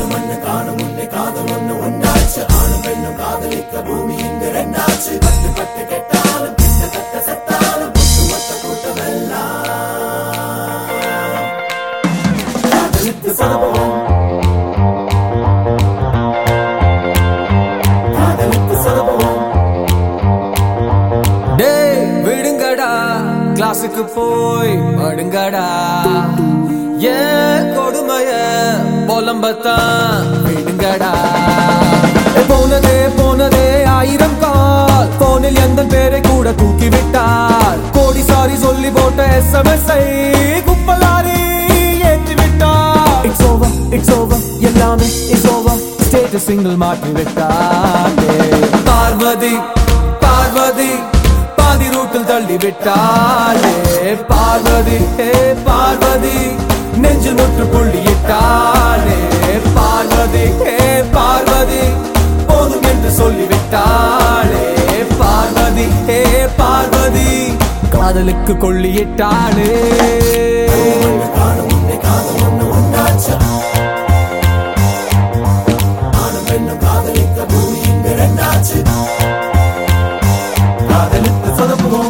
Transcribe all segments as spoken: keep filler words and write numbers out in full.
மண்ணு காணும் முன்னே காதல் ஒண்ணு ஒன்னாச்சு. ஆணும் பெண்ணும் காதலிக்க பூமி இங்கு ரெண்டாச்சு. பட்டு பட்டு கெட்டாலும் கிட்டத்தட்ட செத்தாலும் ஒட்டுமொத்த கூட்டம் எல்லாம் காதலித்து சதபோம். காதலித்து சதபோம். டேய் விடுங்கடா கிளாஸுக்கு போய் படுங்கடா. ஏன் கொடுமைய புலம்பத்தான் விடுங்கடா. போனதே போனதே ஆயிரம் கால் போனில் எந்த பேரை கூட தூக்கி விட்டார். கோடி சாரி சொல்லி போட்ட எஸ் எம் எஸ் ஐ குப்பலாரி ஏற்றி விட்டார். இட்ஸ் ஓவர் இட்ஸ் ஓவர் எல்லாமே இட்ஸ் ஓவர். ஸ்டேட்டஸ் சிங்கிள் மாற்றி விட்டார். பார்வதி பார்வதி பாதி ரூட்டில் தள்ளி விட்டாளே. பார்வதி ஹே பார்வதி நெஞ்சில் முற்று புள்ளியிட்டாளே. பார்வதி ஹே பார்வதி போதும் என்று சொல்லிவிட்டாளே. பார்வதி ஹே பார்வதி காதலுக்கு கொள்ளியிட்டாளே. காதல் ஒண்ணு ஒன்னாச்சு. ஆணும் பெண்ணும் காதலிக்க பூமி இங்கு ரெண்டாச்சு. காதலித்து சொதப்புவோம்.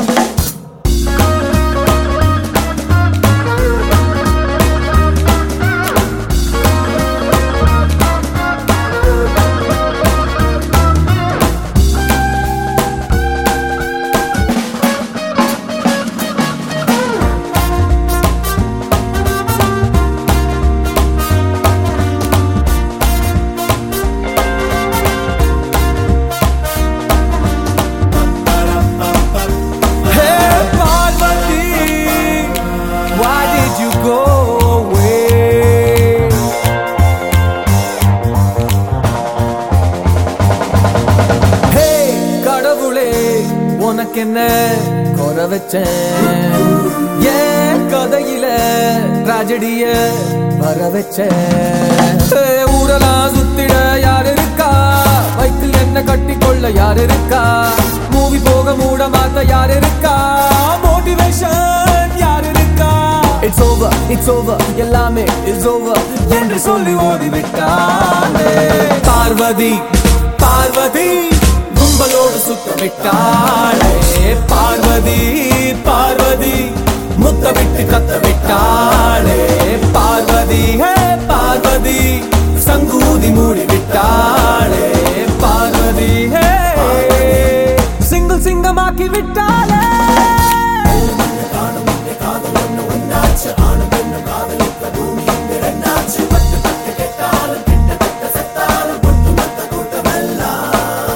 உனக்கு என்ன குறை வச்சேன்? ஏன் கதையில ட்ராஜடிய வர வச்சேன்? ஊரெல்லாம் சுத்திட யார் இருக்கா? பைக்கில் என்ன கட்டி கொள்ள யார் இருக்கா? மூவி போக மூட மாத்த யார் இருக்கா? மோட்டிவேஷன் யார் இருக்கா? இட்ஸ் ஓவர் இட்ஸ் ஓவர் எல்லாமே இட்ஸ் ஓவர் என்று சொல்லி ஓடிவிட்டானே. பார்வதி பார்வதி கும்பலோடு சுத்தமிட்டாளே. பார்வதி பார்வதி முத்தமிட்டு கத்தவிட்டாளே. பார்வதி ஹே பார்வதி சங்கூதி மூடிவிட்டாளே. பார்வதி ஹே சிங்கிள் சிங்கமாக்கி விட்டாளே. காணும் முன்னே காதல் ஒண்ணு ஒன்னாச்சு. ஆணும் பெண்ணும் காதலிக்க பூமி இங்கு ரெண்டாச்சு. பட்டு பட்டு கெட்டாலும் கிட்டத்தட்ட செத்தாலும் ஒட்டுமொத்த கூட்டம் எல்லாம்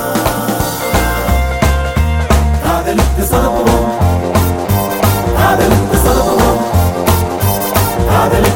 காதலித்து சொதப்புவோம். காதலித்து சொதப்புவோம். காதலித்து